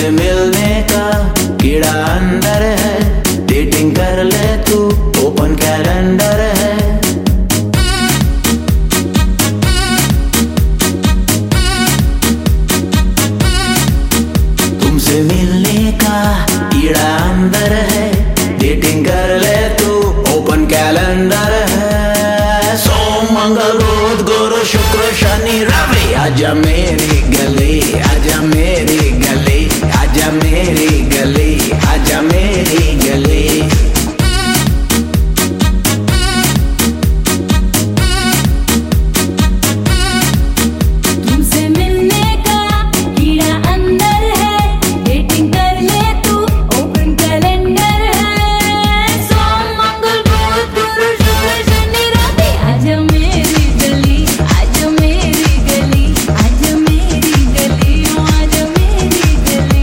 तुमसे मिलने का कीड़ा अंदर है, डेटिंग कर ले तू, ओपन कैलेंडर है। तुमसे मिलने का कीड़ा अंदर है, डेटिंग कर ले तू, ओपन कैलेंडर है। सोम मंगल बुध गुरु शुक्र शनि रवि, आजा मेरी गली, आजा मेरी गली, आजा मेरी गली, आजा मेरी गली। तुमसे मिलने का कीड़ा अंदर है, डेटिंग कर ले तू, ओपन कैलेंडर है। सोम मंगल बुध गुरु शुक्र शनि रवि, आजा मेरी गली, आजा मेरी गली, आजा मेरी गली, आजा मेरी गली।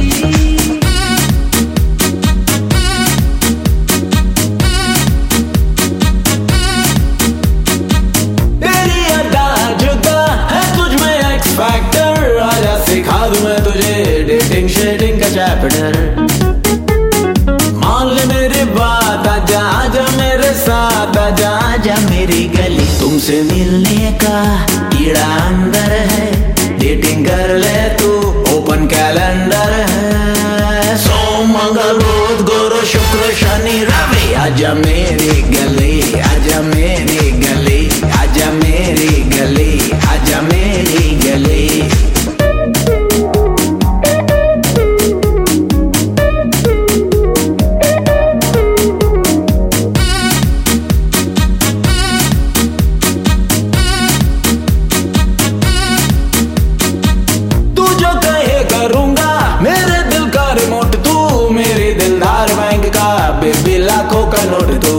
तेरी अड्डा जुदा है तुझ में एक्स फैक्टर, आजा सिखा दूं मैं तुझे डेटिंग शेडिंग का चैप्टर। मान ले मेरी बात, आजा आजा मेरे साथ, आजा आजा मेरी गली। तुमसे मिलने का कीड़ा अंदर है, डेटिंग कर ले तू, ओपन कैलेंडर है। सोम मंगल बुध गुरु शुक्र शनि रवि, आजा मेरी गली, आजा मेरी गली, आजा मेरी गली, आजा मेरी गली। तू जो कहे करूंगा, मेरे दिल का रिमोट तू, मेरी दिलदार बैंक का बेबी लाखों का नोट तू।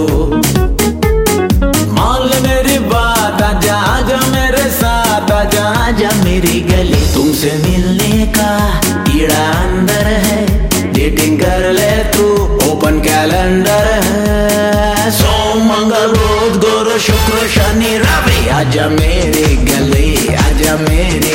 मान ले मेरी बात, आजा आजा मेरे साथ, आजा आजा मेरी गली। तुमसे मिलने का कीड़ा अंदर है, डेटिंग कर ले तू, ओपन कैलेंडर है। सोम मंगल बुध गुरु शुक्र शनि रवि, आजा मेरी गली, आजा मेरी